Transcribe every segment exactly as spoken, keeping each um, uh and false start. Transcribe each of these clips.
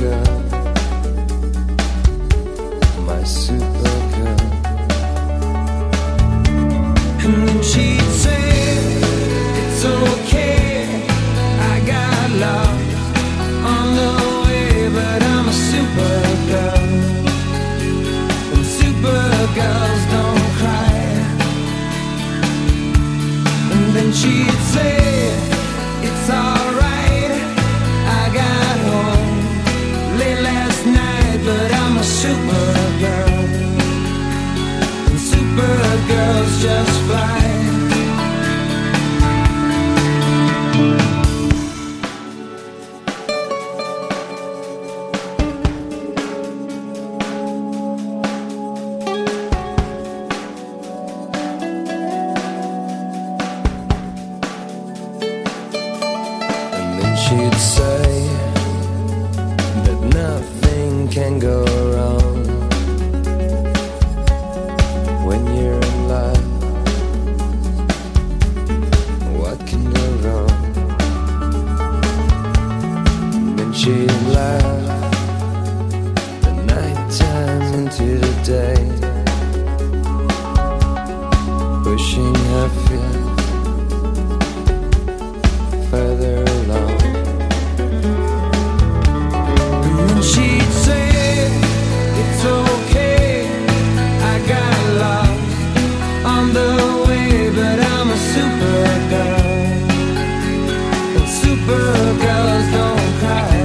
girl, my super girl. And then she'd say, it's okay, I got lost on the way, but I'm a super girl, and super girls don't cry. And then she'd say, it's alright, I got home late last night, but I'm a super girl, and super girls just fly. She'd say that nothing can go wrong when you're in love. What can go wrong? And then she'd laugh the night time into the day, pushing her feet further along. She'd say, it's okay, I got lost on the way, but I'm a super girl, and super girls don't cry.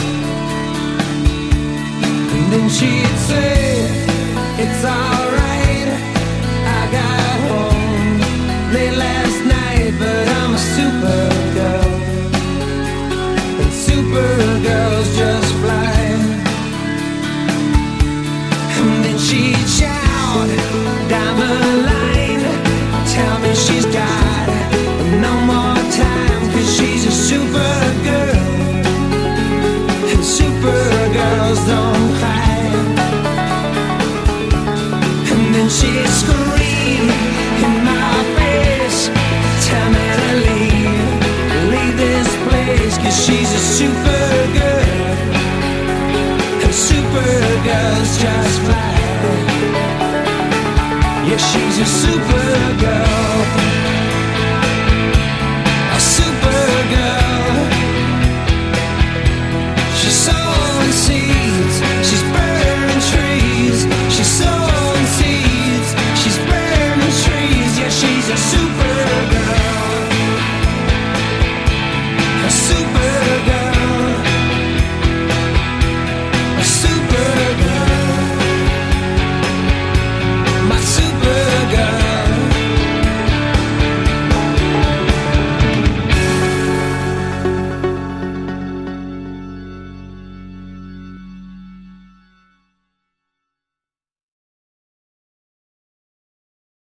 And then she'd say, it's alright, I got home late last night, but I'm a super girl, and super girls just fly. She'd shout down the line, tell me she's got no more time, 'cause she's a super girl, and super girls don't cry. And then she'd scream in my face, tell me to leave, leave this place, 'cause she's a super girl, and super girls just fly. Yeah, she's a super